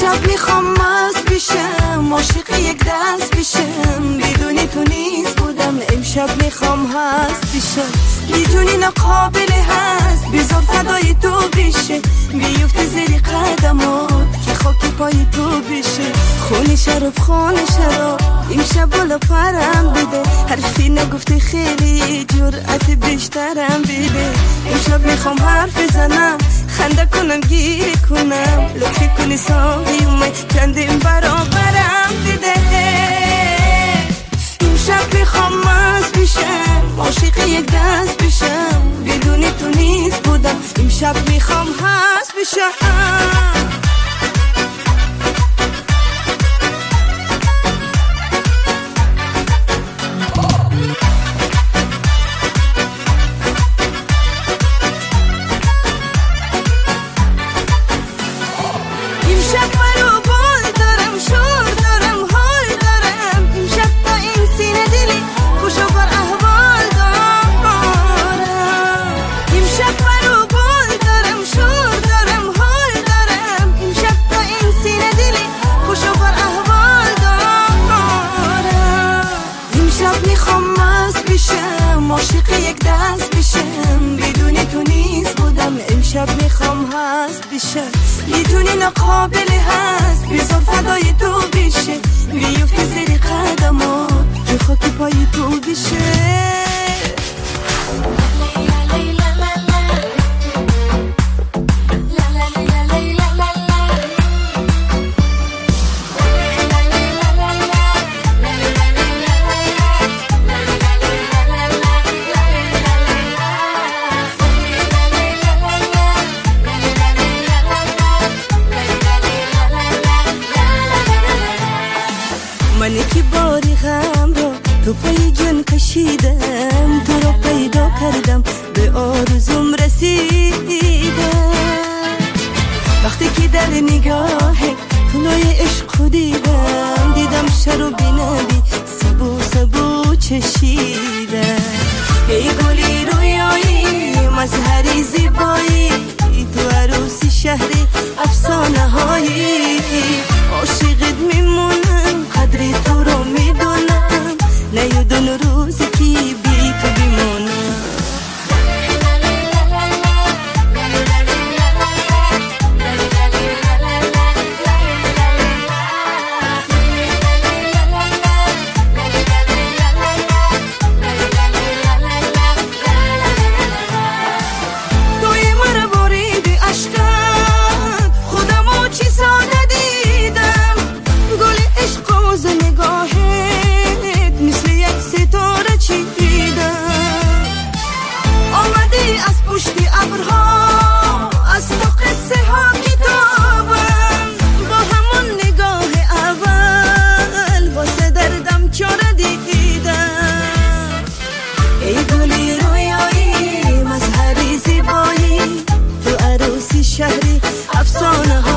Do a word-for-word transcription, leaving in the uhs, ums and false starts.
امشب میخوام مست بشم، عاشق یک دست بشم، بدون تو نیست بودم. امشب میخوام هست بشم، بدونی ناقابل هست، بذار فدای تو بشه، بیفته زیر قدمات که خاک پای تو بشه. خونه شراب خونه شراب امشب بالا پرم بده، حرفی نگفته خیلی جرأت بیشترم بده. امشب میخوام حرف بزنم، خنده کنم گیری کنم، لطفی کنی ساقی اومه چندین برابرم بده. امشب میخوام مست بشم، عاشق یک دست بشم، بدون تو نیست بودم. امشب میخوام هست بشم. عاشق یک دست بشم، بدون تو نیست بودم. امشب میخوام هست بشم، بدون ناقابل هست، بذار فدای تو بشه، بیفته زیر قدمات که خاک پای تو بشه. منی که باری غم رو تو پای جن کشیدم، تو رو پیدا کردم به آرزوم رسیدم. وقتی که در نگاه طلوع عشق دیدم، دیدم شر و بینبی سبو سبو چشیدم. ای گلی رویایی مظهری زیبایی، تو عروسی شهری افسانه هایی، عاشقت میمونم قدری تو رو میدونم، نیادون روزی که بی تو بیمونم. از تو قصه ها کتابم، با همون نگاه اول واسه دردم چاره دیدم. ای گلی رویایی مظهری زیبایی، تو عروسی شهری افسانه ها